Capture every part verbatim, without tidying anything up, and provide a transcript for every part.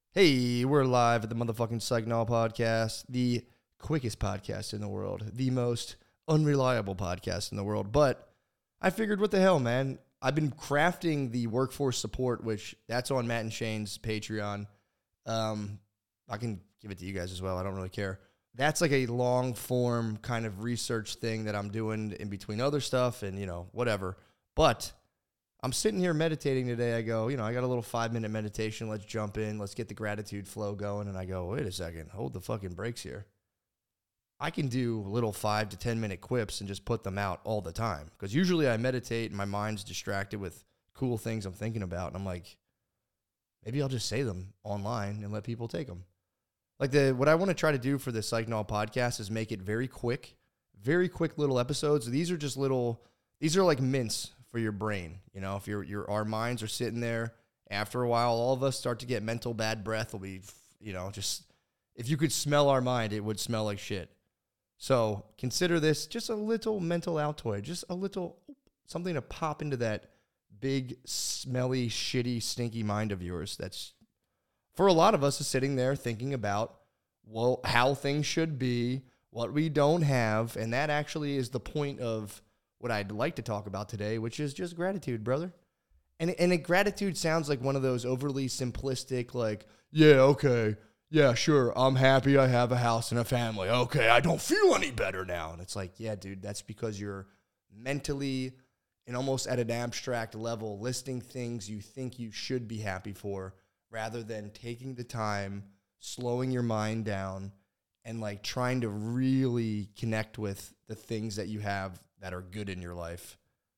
Hey, we're live at the motherfucking Psychnol podcast, the quickest podcast in the world, the most unreliable podcast in the world. But I figured, what the hell, man? I've been crafting the workforce support, which that's on Matt and Shane's Patreon. Um, I can give it to you guys as well. I don't really care. That's like a long form kind of research thing that I'm doing in between other stuff and, you know, whatever. But I'm sitting here meditating today. I go, you know, I got a little five-minute meditation. Let's jump in. Let's get the gratitude flow going. And I go, wait a second. Hold the fucking brakes here. I can do little five to ten-minute quips and just put them out all the time. Because usually I meditate and my mind's distracted with cool things I'm thinking about. And I'm like, maybe I'll just say them online and let people take them. Like the what I want to try to do for the Psychnol podcast is make it very quick, very quick little episodes. These are just little, these are like mints for your brain. You know, if your your our minds are sitting there, after a while, all of us start to get mental bad breath. Will be, you know, just, if you could smell our mind, it would smell like shit. So consider this just a little mental Altoid, just a little, something to pop into that big, smelly, shitty, stinky mind of yours. That's, for a lot of us, is sitting there thinking about, well, how things should be, what we don't have, and that actually is the point of what I'd like to talk about today, which is just gratitude, brother. And and it, gratitude sounds like one of those overly simplistic, like, yeah, okay, yeah, sure, I'm happy I have a house and a family. Okay, I don't feel any better now. And it's like, yeah, dude, that's because you're mentally and almost at an abstract level listing things you think you should be happy for, rather than taking the time, slowing your mind down, and like trying to really connect with the things that you have that are good in your life.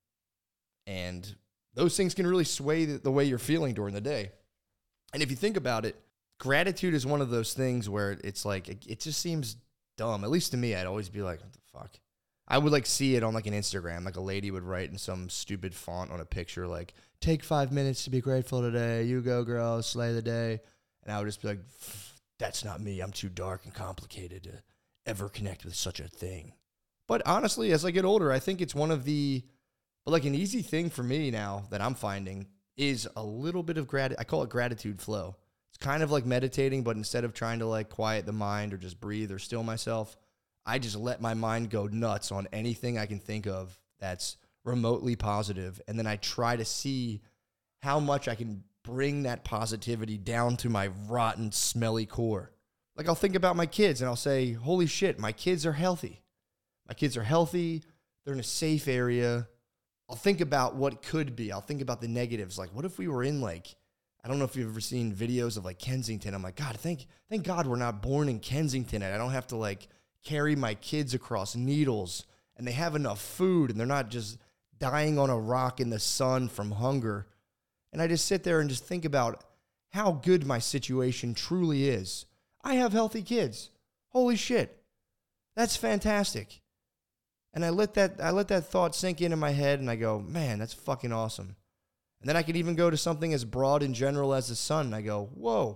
And those things can really sway the, the way you're feeling during the day. And if you think about it, gratitude is one of those things where it's like, it, it just seems dumb. At least to me, I'd always be like, what the fuck? I would like see it on like an Instagram, like a lady would write in some stupid font on a picture, like, take five minutes to be grateful today. You go, girl, slay the day. And I would just be like, that's not me. I'm too dark and complicated to ever connect with such a thing. But honestly, as I get older, I think it's one of the, but like an easy thing for me now that I'm finding is a little bit of gratitude. I call it gratitude flow. It's kind of like meditating, but instead of trying to like quiet the mind or just breathe or still myself, I just let my mind go nuts on anything I can think of that's remotely positive. And then I try to see how much I can bring that positivity down to my rotten, smelly core. Like I'll think about my kids and I'll say, holy shit, my kids are healthy. My kids are healthy. They're in a safe area. I'll think about what could be. I'll think about the negatives. Like, what if we were in like, I don't know if you've ever seen videos of like Kensington. I'm like, God, thank, thank God we're not born in Kensington. And I don't have to like carry my kids across needles, and they have enough food and they're not just dying on a rock in the sun from hunger. And I just sit there and just think about how good my situation truly is. I have healthy kids. Holy shit. That's fantastic. And I let that I let that thought sink into my head, and I go, man, that's fucking awesome. And then I could even go to something as broad and general as the sun, and I go, whoa,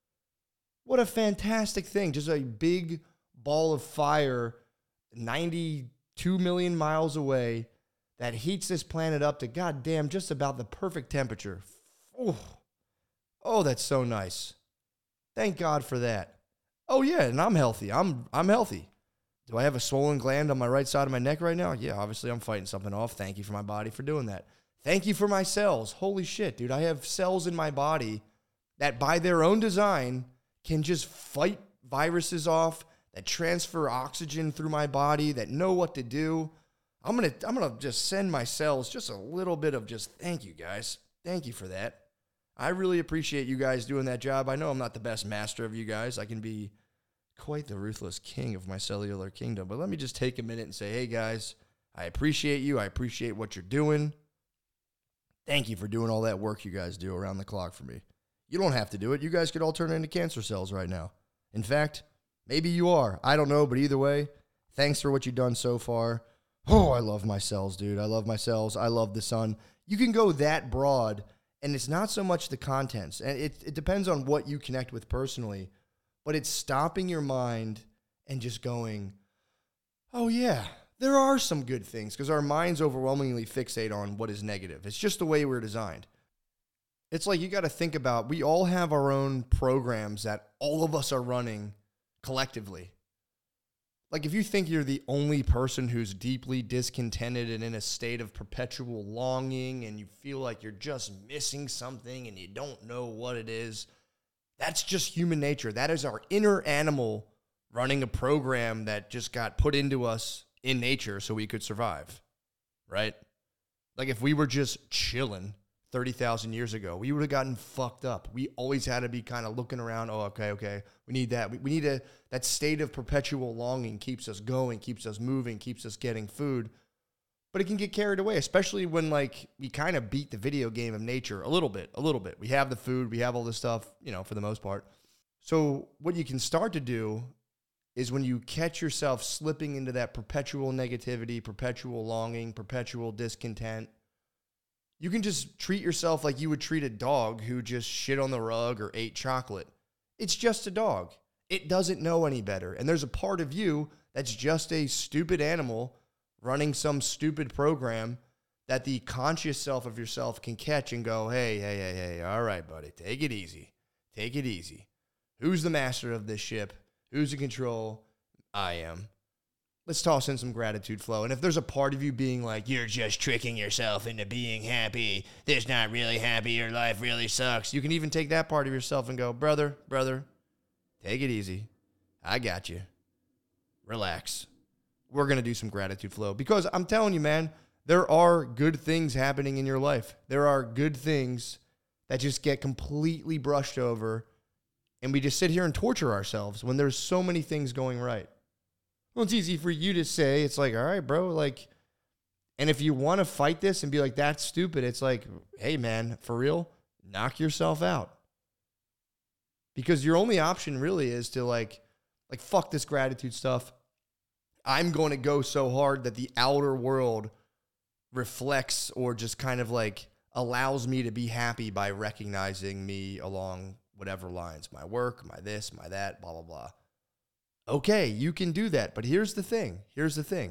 what a fantastic thing. Just a big ball of fire ninety-two million miles away that heats this planet up to goddamn just about the perfect temperature. Oh, oh, that's so nice. Thank God for that. Oh yeah, and I'm healthy. I'm I'm healthy. Do I have a swollen gland on my right side of my neck right now? Yeah, obviously I'm fighting something off. Thank you for my body for doing that. Thank you for my cells. Holy shit, dude. I have cells in my body that by their own design can just fight viruses off, that transfer oxygen through my body, that know what to do. I'm going to I'm going to just send my cells just a little bit of just thank you, guys. Thank you for that. I really appreciate you guys doing that job. I know I'm not the best master of you guys. I can be quite the ruthless king of my cellular kingdom. But let me just take a minute and say, hey, guys, I appreciate you. I appreciate what you're doing. Thank you for doing all that work you guys do around the clock for me. You don't have to do it. You guys could all turn into cancer cells right now. In fact, maybe you are. I don't know, but either way, thanks for what you've done so far. Oh, I love my cells, dude. I love my cells. I love the sun. You can go that broad, and it's not so much the contents. And it, it depends on what you connect with personally, but it's stopping your mind and just going, oh, yeah, there are some good things, because our minds overwhelmingly fixate on what is negative. It's just the way we're designed. It's like you got to think about, we all have our own programs that all of us are running collectively. Like if you think you're the only person who's deeply discontented and in a state of perpetual longing and you feel like you're just missing something and you don't know what it is, that's just human nature. That is our inner animal running a program that just got put into us in nature so we could survive, right? Like if we were just chilling thirty thousand years ago, we would have gotten fucked up. We always had to be kind of looking around. Oh, okay, okay. We need that. We, we need a, that state of perpetual longing keeps us going, keeps us moving, keeps us getting food. But it can get carried away, especially when like we kind of beat the video game of nature a little bit, a little bit. We have the food, we have all this stuff, you know, for the most part. So what you can start to do is when you catch yourself slipping into that perpetual negativity, perpetual longing, perpetual discontent, you can just treat yourself like you would treat a dog who just shit on the rug or ate chocolate. It's just a dog. It doesn't know any better. And there's a part of you that's just a stupid animal running some stupid program that the conscious self of yourself can catch and go, hey, hey, hey, hey, all right, buddy, take it easy. Take it easy. Who's the master of this ship? Who's in control? I am. Let's toss in some gratitude flow. And if there's a part of you being like, you're just tricking yourself into being happy, there's not really happy, your life really sucks, you can even take that part of yourself and go, brother, brother, take it easy. I got you. Relax. We're going to do some gratitude flow. Because I'm telling you, man, there are good things happening in your life. There are good things that just get completely brushed over, and we just sit here and torture ourselves when there's so many things going right. Well, it's easy for you to say. It's like, all right, bro, like, and if you want to fight this and be like, that's stupid, it's like, hey, man, for real, knock yourself out. Because your only option really is to like, like, fuck this gratitude stuff. I'm going to go so hard that the outer world reflects or just kind of like allows me to be happy by recognizing me along whatever lines, my work, my this, my that, blah, blah, blah. Okay, you can do that. But here's the thing. Here's the thing.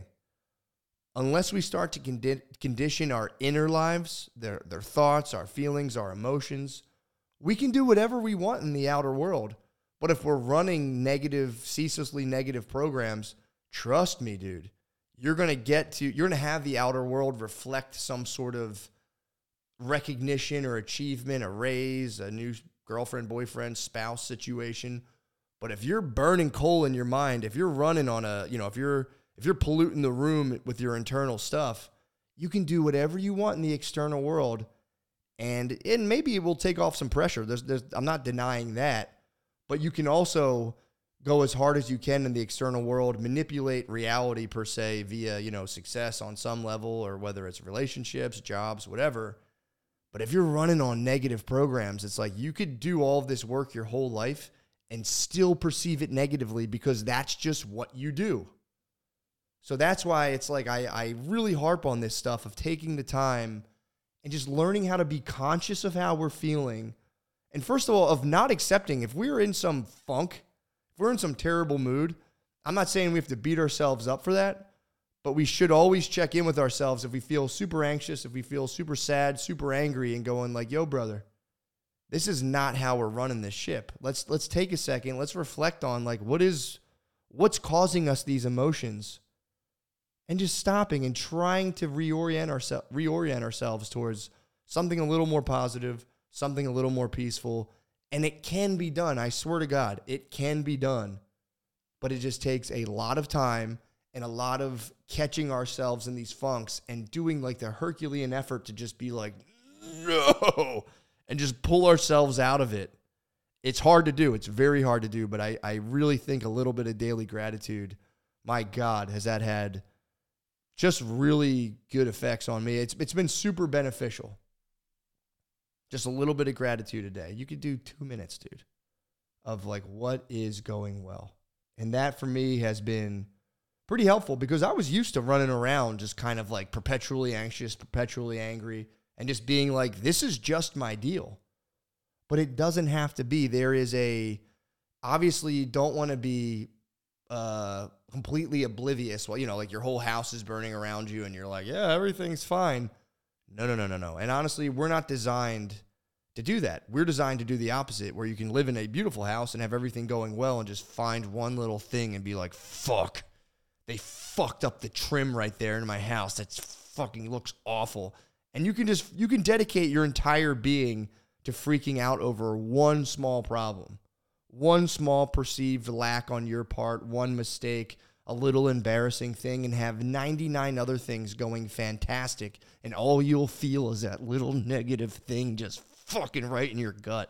Unless we start to condi- condition our inner lives, their, their thoughts, our feelings, our emotions, we can do whatever we want in the outer world. But if we're running negative, ceaselessly negative programs, trust me, dude, you're going to get to, you're going to have the outer world reflect some sort of recognition or achievement, a raise, a new girlfriend, boyfriend, spouse situation. But if you're burning coal in your mind, if you're running on a, you know, if you're if you're polluting the room with your internal stuff, you can do whatever you want in the external world, and and maybe it will take off some pressure. There's, there's, I'm not denying that, but you can also go as hard as you can in the external world, manipulate reality per se via, you know, success on some level, or whether it's relationships, jobs, whatever. But if you're running on negative programs, it's like you could do all of this work your whole life and still perceive it negatively because that's just what you do. So that's why it's like I, I really harp on this stuff of taking the time and just learning how to be conscious of how we're feeling. And first of all, of not accepting, if we're in some funk, if we're in some terrible mood, I'm not saying we have to beat ourselves up for that, but we should always check in with ourselves if we feel super anxious, if we feel super sad, super angry, and going like, yo, brother, this is not how we're running this ship. Let's let's take a second. Let's reflect on like what is what's causing us these emotions, and just stopping and trying to reorient ourselves reorient ourselves towards something a little more positive, something a little more peaceful. And it can be done. I swear to God, it can be done. But it just takes a lot of time and a lot of catching ourselves in these funks and doing like the Herculean effort to just be like, no, and just pull ourselves out of it. It's hard to do. It's very hard to do, but I, I really think a little bit of daily gratitude, my God, has that had just really good effects on me. It's It's been super beneficial. Just a little bit of gratitude a day. You could do two minutes, dude, of like what is going well. And that for me has been pretty helpful because I was used to running around just kind of like perpetually anxious, perpetually angry, and just being like, this is just my deal. But it doesn't have to be. There is a, obviously you don't want to be uh, completely oblivious. Well, you know, like your whole house is burning around you and you're like, yeah, everything's fine. No, no, no, no, no. And honestly, we're not designed to do that. We're designed to do the opposite, where you can live in a beautiful house and have everything going well and just find one little thing and be like, fuck, they fucked up the trim right there in my house. That's fucking looks awful. And you can just, you can dedicate your entire being to freaking out over one small problem, one small perceived lack on your part, one mistake, a little embarrassing thing, and have ninety-nine other things going fantastic. And all you'll feel is that little negative thing just fucking right in your gut.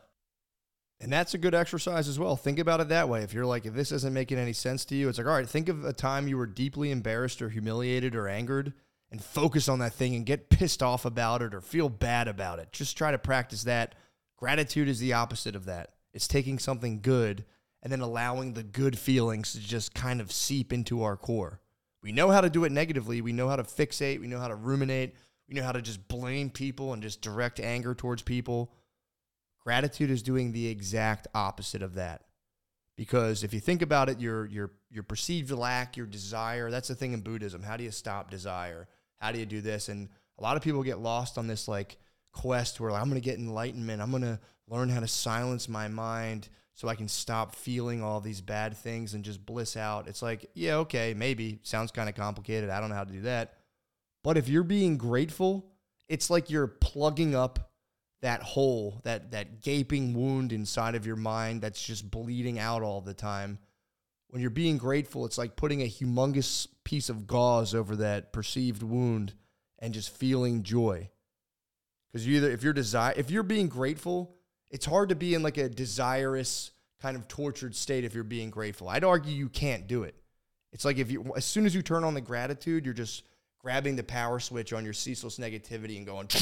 And that's a good exercise as well. Think about it that way. If you're like, if this isn't making any sense to you, it's like, all right, think of a time you were deeply embarrassed or humiliated or angered, and focus on that thing and get pissed off about it or feel bad about it. Just try to practice that. Gratitude is the opposite of that. It's taking something good and then allowing the good feelings to just kind of seep into our core. We know how to do it negatively. We know how to fixate. We know how to ruminate. We know how to just blame people and just direct anger towards people. Gratitude is doing the exact opposite of that. Because if you think about it, your your your perceived lack, your desire, that's the thing in Buddhism. How do you stop desire? How do you do this? And a lot of people get lost on this like quest where like, I'm going to get enlightenment. I'm going to learn how to silence my mind so I can stop feeling all these bad things and just bliss out. It's like, yeah, okay, maybe. Sounds kind of complicated. I don't know how to do that. But if you're being grateful, it's like you're plugging up that hole, that that gaping wound inside of your mind that's just bleeding out all the time. When you're being grateful, it's like putting a humongous piece of gauze over that perceived wound and just feeling joy. Because you either, if you're desire, if you're being grateful, it's hard to be in like a desirous kind of tortured state if you're being grateful. I'd argue you can't do it. It's like if you, as soon as you turn on the gratitude, you're just grabbing the power switch on your ceaseless negativity and going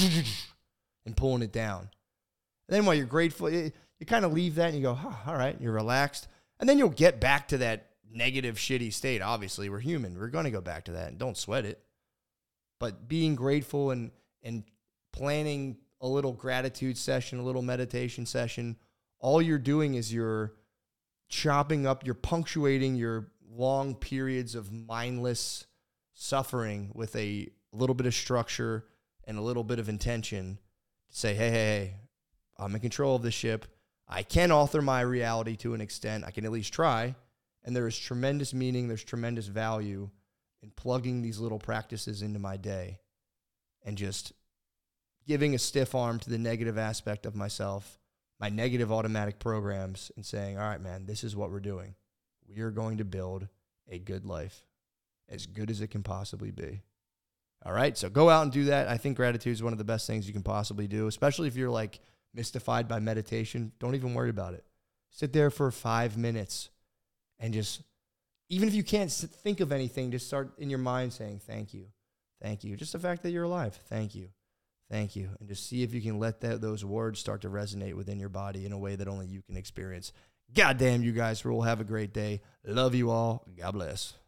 and pulling it down. And then while you're grateful, you, you kind of leave that and you go, oh, all right, you're relaxed. And then you'll get back to that negative, shitty state. Obviously, we're human. We're going to go back to that. And don't sweat it. But being grateful and and planning a little gratitude session, a little meditation session, all you're doing is you're chopping up, you're punctuating your long periods of mindless suffering with a little bit of structure and a little bit of intention to say, hey, hey, hey, I'm in control of this ship. I can alter my reality to an extent. I can at least try. And there is tremendous meaning, there's tremendous value in plugging these little practices into my day and just giving a stiff arm to the negative aspect of myself, my negative automatic programs, and saying, all right, man, this is what we're doing. We are going to build a good life, as good as it can possibly be. All right, so go out and do that. I think gratitude is one of the best things you can possibly do, especially if you're like mystified by meditation. Don't even worry about it. Sit there for five minutes and just, even if you can't think of anything, just start in your mind saying, thank you, thank you. Just the fact that you're alive, thank you, thank you. And just see if you can let that, those words start to resonate within your body in a way that only you can experience. God damn, you guys will have a great day. Love you all. God bless.